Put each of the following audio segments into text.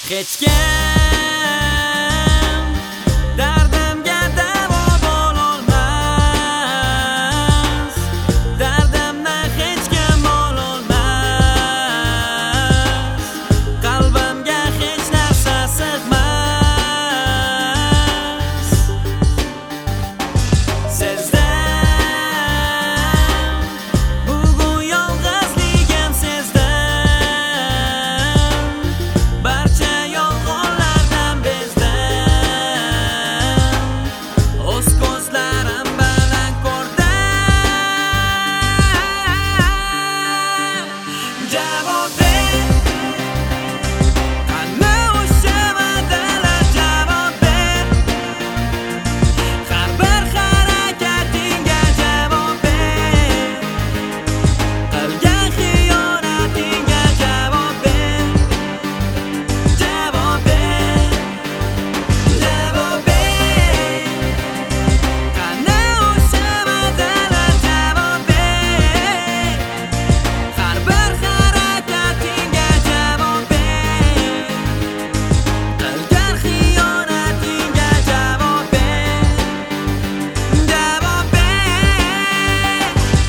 hech kim dardimga davo bo'lolmas, dardimni hech kim ololmas, qalbimga hech narsa sig'mas. Sezdim bugun yolg'izligim, sezdim barcha yolg'onlardan bezdim, o'z ko'zlarim bilan ko'rdim. Javob ber, qani o'sha va'dalar, javob ber, har bir harakatingga javob ber, qilgan xiyonatingga javob ber, javob ber, javob ber, qani o'sha va'dalar, javob ber, har bir harakatingga javob ber, qilgan xiyonatingga javob ber, javob ber.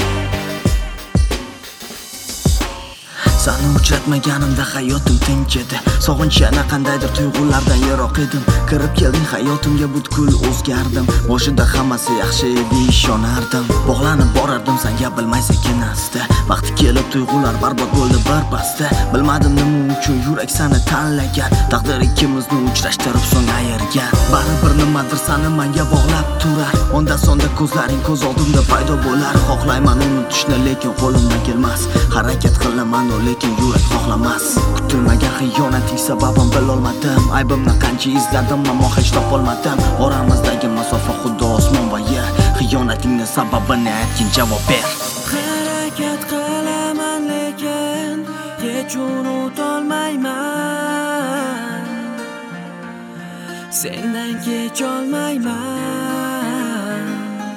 Seni uchratmaganimda hayotim tinch edi. Sog'inch yana qandaydir tuyg'ulardan yiroq edim. Kirib kelding hayotimga, butkul o'zgardim. Boshida hammasi yaxshi edi, ishonardim. Bog'lanib borardim senga bilmay sekin-asta. Vaqti kelib tuyg'ular barbod bo'ldi birpasda. Bilmadim nima uchun yurak seni tanlagan. Taqdir ikkimizni uchrashtirib so'ng ayirgan. Baribir nimadir seni menga bog'lab turar. Onda sonda ko'zlaring ko'z oldimda paydo bo'lar. Xohlayman unutishni, lekin qo'limdan kelmas. Harakat qilaman, lekin yurak xohlamas. Kutilmagan xiyonating sababim bilolmadim. Aybimni qancha izladim, ammo hech topolmadim. Oramizdagi masofa xuddi osmon va yer. Xiyonatingning sababini aytgin, javob ber. Harakat qilaman, lekin hech unutolmayman. Sendan kecholmayman,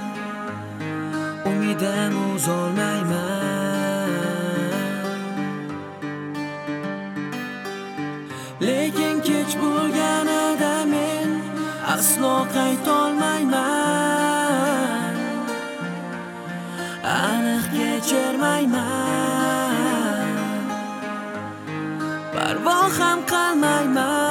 umidim uzolmayman. Lekin kech bo'lganida men aslo qaytolmayman, aniq kechirmayman, parvo ham qilmayman.